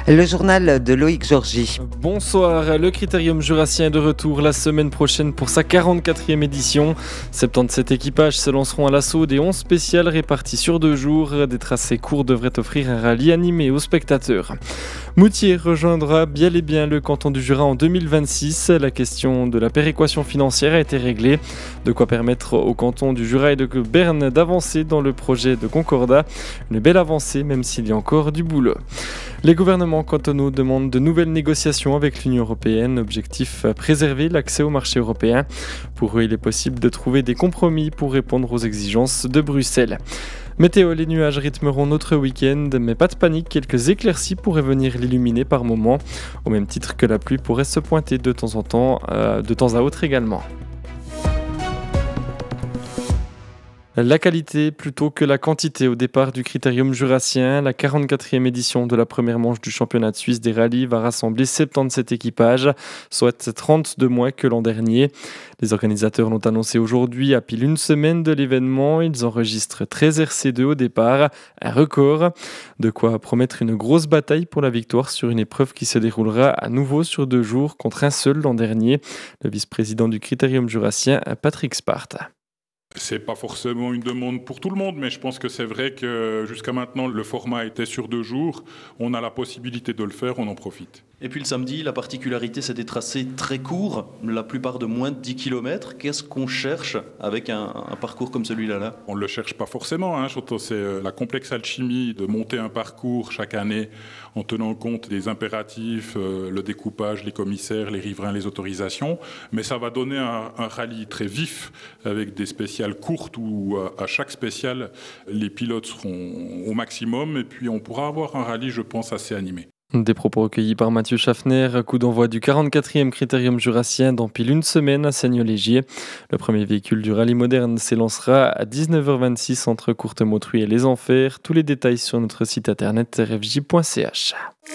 Le journal de Loïc Georgy. Bonsoir, le Critérium Jurassien est de retour la semaine prochaine pour sa 44e édition. 77 équipages se lanceront à l'assaut des 11 spéciales réparties sur 2 jours. Des tracés courts devraient offrir un rallye animé aux spectateurs. Moutier rejoindra bien et bien le canton du Jura en 2026. La question de la péréquation financière a été réglée. De quoi permettre au canton du Jura et de Berne d'avancer dans le projet de Concordat. Une belle avancée même s'il y a encore du boulot. Les gouvernements cantonaux demandent de nouvelles négociations avec l'Union européenne. Objectif, préserver l'accès au marché européen. Pour eux, il est possible de trouver des compromis pour répondre aux exigences de Bruxelles. Météo, les nuages rythmeront notre week-end, mais pas de panique, quelques éclaircies pourraient venir l'illuminer par moments, au même titre que la pluie pourrait se pointer de temps à autre également. La qualité plutôt que la quantité au départ du Critérium Jurassien. La 44e édition de la première manche du championnat de Suisse des rallyes va rassembler 77 équipages, soit 30 de moins que l'an dernier. Les organisateurs l'ont annoncé aujourd'hui à pile une semaine de l'événement. Ils enregistrent 13 RC2 au départ, un record. De quoi promettre une grosse bataille pour la victoire sur une épreuve qui se déroulera à nouveau sur 2 jours contre un seul l'an dernier. Le vice-président du Critérium Jurassien, Patrick Spart. C'est pas forcément une demande pour tout le monde, mais je pense que c'est vrai que jusqu'à maintenant, le format était sur 2 jours. On a la possibilité de le faire, on en profite. Et puis le samedi, la particularité, c'est des tracés très courts, la plupart de moins de 10 km. Qu'est-ce qu'on cherche avec un parcours comme celui-là On ne le cherche pas forcément. C'est la complexe alchimie de monter un parcours chaque année en tenant compte des impératifs, le découpage, les commissaires, les riverains, les autorisations. Mais ça va donner un rallye très vif avec des spéciales courtes où à chaque spéciale, les pilotes seront au maximum et puis on pourra avoir un rallye, je pense, assez animé. Des propos recueillis par Mathieu Schaffner, coup d'envoi du 44e Critérium Jurassien dans pile une semaine à Seigneur-Légier. Le premier véhicule du rallye moderne s'élancera à 19h26 entre Courtemoutruy et Les Enfers. Tous les détails sur notre site internet rfj.ch.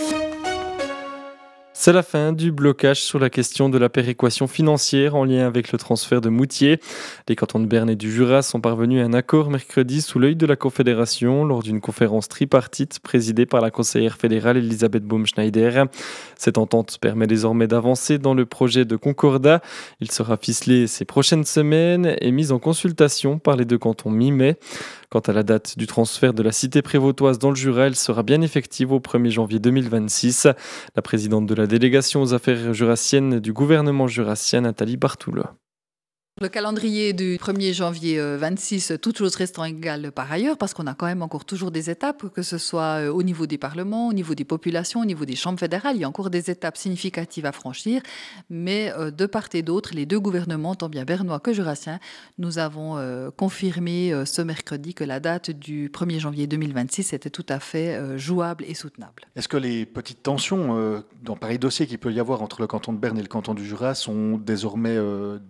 C'est la fin du blocage sur la question de la péréquation financière en lien avec le transfert de Moutier. Les cantons de Berne et du Jura sont parvenus à un accord mercredi sous l'œil de la Confédération lors d'une conférence tripartite présidée par la conseillère fédérale Elisabeth Baumschneider. Cette entente permet désormais d'avancer dans le projet de Concordat. Il sera ficelé ces prochaines semaines et mis en consultation par les 2 cantons mi-mai. Quant à la date du transfert de la cité prévôtoise dans le Jura, elle sera bien effective au 1er janvier 2026. La présidente de la délégation aux affaires jurassiennes du gouvernement jurassien, Nathalie Bartoulot. Le calendrier du 1er janvier 26, toutes choses restant égales par ailleurs, parce qu'on a quand même encore toujours des étapes, que ce soit au niveau des parlements, au niveau des populations, au niveau des chambres fédérales, il y a encore des étapes significatives à franchir, mais de part et d'autre, les 2 gouvernements, tant bien bernois que jurassiens, nous avons confirmé ce mercredi que la date du 1er janvier 2026 était tout à fait jouable et soutenable. Est-ce que les petites tensions dans pareil dossier qu'il peut y avoir entre le canton de Berne et le canton du Jura sont désormais derrière ?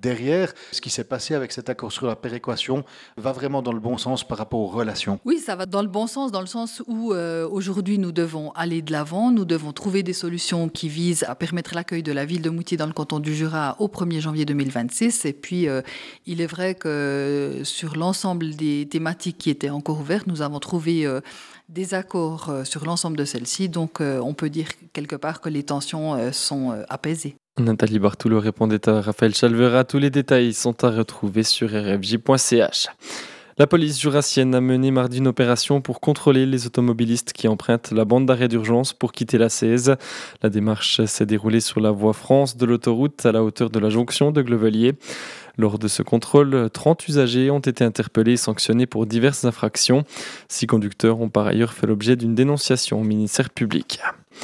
Ce qui s'est passé avec cet accord sur la péréquation va vraiment dans le bon sens par rapport aux relations? Oui, ça va dans le bon sens, dans le sens où aujourd'hui nous devons aller de l'avant, nous devons trouver des solutions qui visent à permettre l'accueil de la ville de Moutier dans le canton du Jura au 1er janvier 2026. Et puis, il est vrai que sur l'ensemble des thématiques qui étaient encore ouvertes, nous avons trouvé des accords sur l'ensemble de celles-ci. Donc, on peut dire quelque part que les tensions sont apaisées. Nathalie Bartoulot répondait à Raphaël Chalvera. Tous les détails sont à retrouver sur rfj.ch. La police jurassienne a mené mardi une opération pour contrôler les automobilistes qui empruntent la bande d'arrêt d'urgence pour quitter la 16. La démarche s'est déroulée sur la voie France de l'autoroute à la hauteur de la jonction de Glevelier. Lors de ce contrôle, 30 usagers ont été interpellés et sanctionnés pour diverses infractions. 6 conducteurs ont par ailleurs fait l'objet d'une dénonciation au ministère public.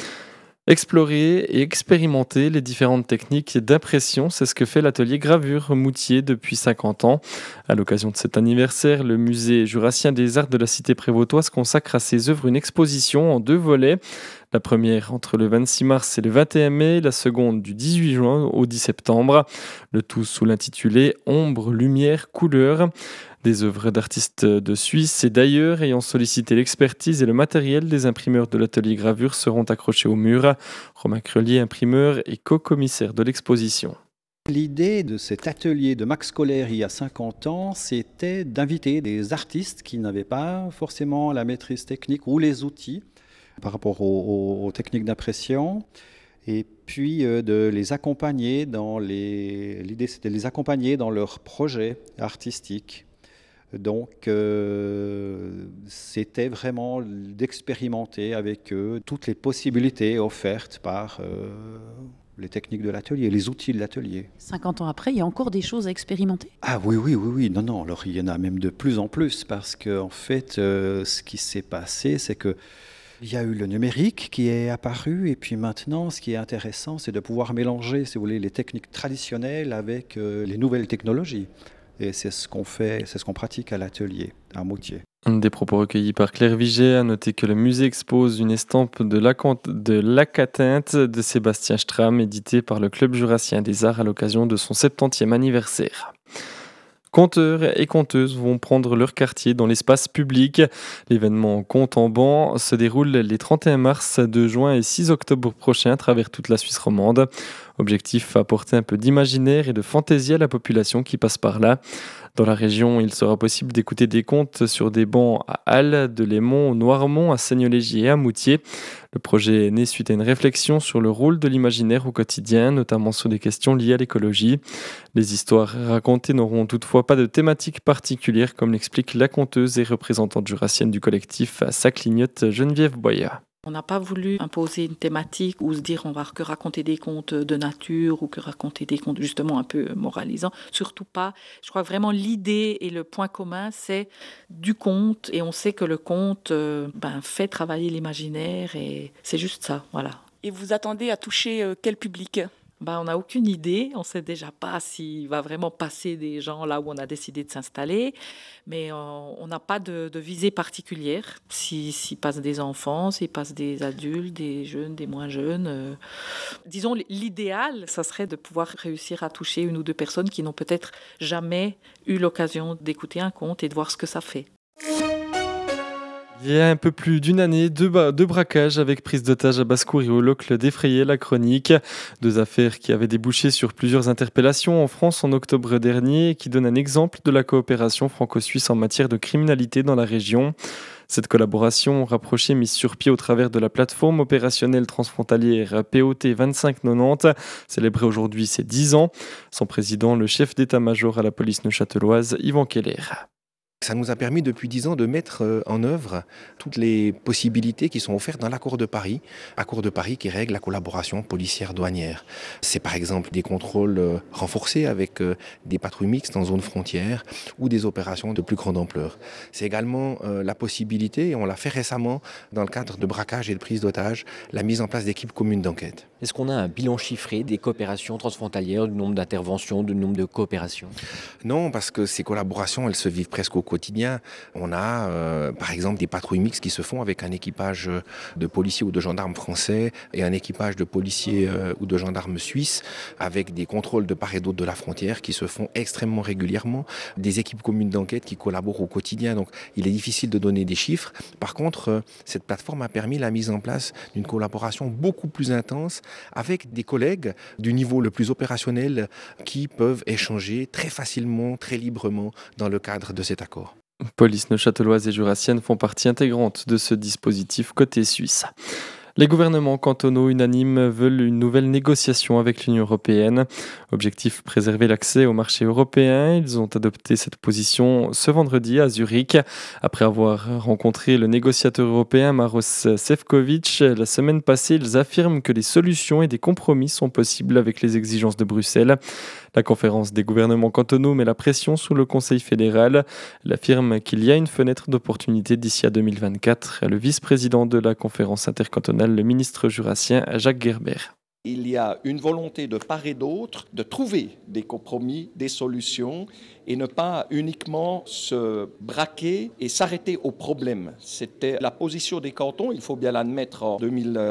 Explorer et expérimenter les différentes techniques d'impression, c'est ce que fait l'atelier gravure Moutier depuis 50 ans. À l'occasion de cet anniversaire, le musée jurassien des arts de la cité prévôtoise consacre à ses œuvres une exposition en 2 volets. La première entre le 26 mars et le 21 mai, la seconde du 18 juin au 10 septembre. Le tout sous l'intitulé « Ombre, lumière, couleur ». Des œuvres d'artistes de Suisse et d'ailleurs ayant sollicité l'expertise et le matériel des imprimeurs de l'atelier gravure seront accrochés au mur. Romain Crelier, imprimeur et co-commissaire de l'exposition. L'idée de cet atelier de Max Koller il y a 50 ans, c'était d'inviter des artistes qui n'avaient pas forcément la maîtrise technique ou les outils par rapport aux techniques d'impression. Et puis de les accompagner l'idée c'était de les accompagner dans leurs projets artistiques. Donc c'était vraiment d'expérimenter avec eux toutes les possibilités offertes par les techniques de l'atelier, les outils de l'atelier. 50 ans après, il y a encore des choses à expérimenter ? Ah oui. Non. Alors il y en a même de plus en plus parce qu'en fait, ce qui s'est passé, c'est que il y a eu le numérique qui est apparu et puis maintenant, ce qui est intéressant, c'est de pouvoir mélanger, si vous voulez, les techniques traditionnelles avec les nouvelles technologies. Et c'est ce qu'on fait, c'est ce qu'on pratique à l'atelier, à Moutier. Des propos recueillis par Claire Viget. A noter que le musée expose une estampe de l'Acatinte de Sébastien Stram, éditée par le Club jurassien des arts à l'occasion de son 70e anniversaire. Conteurs et conteuses vont prendre leur quartier dans l'espace public. L'événement Conte en banc se déroule les 31 mars, 2 juin et 6 octobre prochains à travers toute la Suisse romande. Objectif, apporter un peu d'imaginaire et de fantaisie à la population qui passe par là. Dans la région, il sera possible d'écouter des contes sur des bancs à Halle, de Lémont, Noirmont, à Seigneulégier et à Moutier. Le projet est né suite à une réflexion sur le rôle de l'imaginaire au quotidien, notamment sur des questions liées à l'écologie. Les histoires racontées n'auront toutefois pas de thématique particulière, comme l'explique la conteuse et représentante jurassienne du collectif à sa clignote Geneviève Boya. On n'a pas voulu imposer une thématique ou se dire on va que raconter des contes de nature ou que raconter des contes justement un peu moralisants. Surtout pas. Je crois que vraiment l'idée et le point commun, c'est du conte. Et on sait que le conte fait travailler l'imaginaire et c'est juste ça, voilà. Et vous attendez à toucher quel public ? On n'a aucune idée. On ne sait déjà pas s'il va vraiment passer des gens là où on a décidé de s'installer. Mais on n'a pas de visée particulière. S'il passe des enfants, s'il passe des adultes, des jeunes, des moins jeunes. Disons, l'idéal, ça serait de pouvoir réussir à toucher 1 ou 2 personnes qui n'ont peut-être jamais eu l'occasion d'écouter un conte et de voir ce que ça fait. Il y a un peu plus d'une année, 2 braquages avec prise d'otage à Basse-Cour et au Locle défrayaient la chronique. 2 affaires qui avaient débouché sur plusieurs interpellations en France en octobre dernier et qui donnent un exemple de la coopération franco-suisse en matière de criminalité dans la région. Cette collaboration rapprochée mise sur pied au travers de la plateforme opérationnelle transfrontalière POT 2590, célébrée aujourd'hui ses 10 ans. Son président, le chef d'état-major à la police neuchâteloise, Yvan Keller. Ça nous a permis depuis 10 ans de mettre en œuvre toutes les possibilités qui sont offertes dans l'accord de Paris qui règle la collaboration policière douanière. C'est par exemple des contrôles renforcés avec des patrouilles mixtes en zone frontière ou des opérations de plus grande ampleur. C'est également la possibilité, et on l'a fait récemment dans le cadre de braquage et de prise d'otages, la mise en place d'équipes communes d'enquête. Est-ce qu'on a un bilan chiffré des coopérations transfrontalières, du nombre d'interventions, du nombre de coopérations ? Non, parce que ces collaborations, elles se vivent presque au quotidien. On a par exemple des patrouilles mixtes qui se font avec un équipage de policiers ou de gendarmes français et un équipage de policiers ou de gendarmes suisses, avec des contrôles de part et d'autre de la frontière qui se font extrêmement régulièrement, des équipes communes d'enquête qui collaborent au quotidien. Donc il est difficile de donner des chiffres. Par contre, cette plateforme a permis la mise en place d'une collaboration beaucoup plus intense avec des collègues du niveau le plus opérationnel qui peuvent échanger très facilement, très librement dans le cadre de cet accord. Police neuchâteloise et jurassienne font partie intégrante de ce dispositif côté suisse. Les gouvernements cantonaux unanimes veulent une nouvelle négociation avec l'Union européenne. Objectif, préserver l'accès au marché européen. Ils ont adopté cette position ce vendredi à Zurich. Après avoir rencontré le négociateur européen Maros Sefcovic la semaine passée, ils affirment que les solutions et des compromis sont possibles avec les exigences de Bruxelles. La conférence des gouvernements cantonaux met la pression sur le Conseil fédéral. Elle affirme qu'il y a une fenêtre d'opportunité d'ici à 2024. Le vice-président de la conférence intercantonale, le ministre jurassien Jacques Gerber. Il y a une volonté de part et d'autre de trouver des compromis, des solutions et ne pas uniquement se braquer et s'arrêter au problème. C'était la position des cantons, il faut bien l'admettre en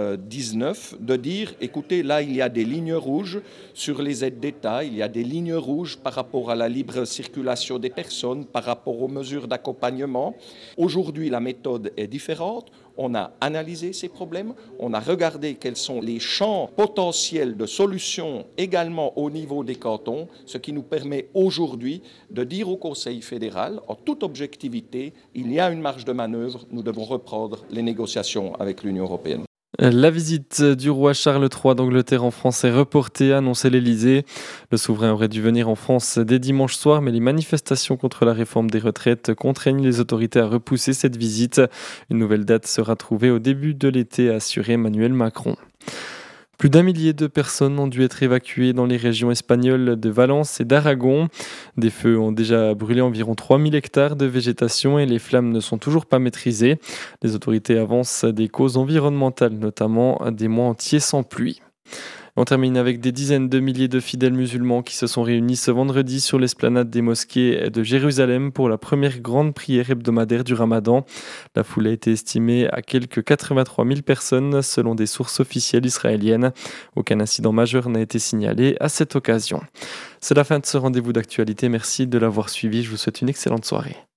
2019, de dire écoutez, là il y a des lignes rouges sur les aides d'État, il y a des lignes rouges par rapport à la libre circulation des personnes, par rapport aux mesures d'accompagnement. Aujourd'hui la méthode est différente. On a analysé ces problèmes, on a regardé quels sont les champs potentiels de solutions également au niveau des cantons, ce qui nous permet aujourd'hui de dire au Conseil fédéral, en toute objectivité, il y a une marge de manœuvre, nous devons reprendre les négociations avec l'Union européenne. La visite du roi Charles III d'Angleterre en France est reportée, a annoncé l'Élysée. Le souverain aurait dû venir en France dès dimanche soir, mais les manifestations contre la réforme des retraites contraignent les autorités à repousser cette visite. Une nouvelle date sera trouvée au début de l'été, a assuré Emmanuel Macron. Plus d'1 millier de personnes ont dû être évacuées dans les régions espagnoles de Valence et d'Aragon. Des feux ont déjà brûlé environ 3000 hectares de végétation et les flammes ne sont toujours pas maîtrisées. Les autorités avancent des causes environnementales, notamment des mois entiers sans pluie. On termine avec des dizaines de milliers de fidèles musulmans qui se sont réunis ce vendredi sur l'esplanade des mosquées de Jérusalem pour la première grande prière hebdomadaire du Ramadan. La foule a été estimée à quelques 83 000 personnes selon des sources officielles israéliennes. Aucun incident majeur n'a été signalé à cette occasion. C'est la fin de ce rendez-vous d'actualité. Merci de l'avoir suivi. Je vous souhaite une excellente soirée.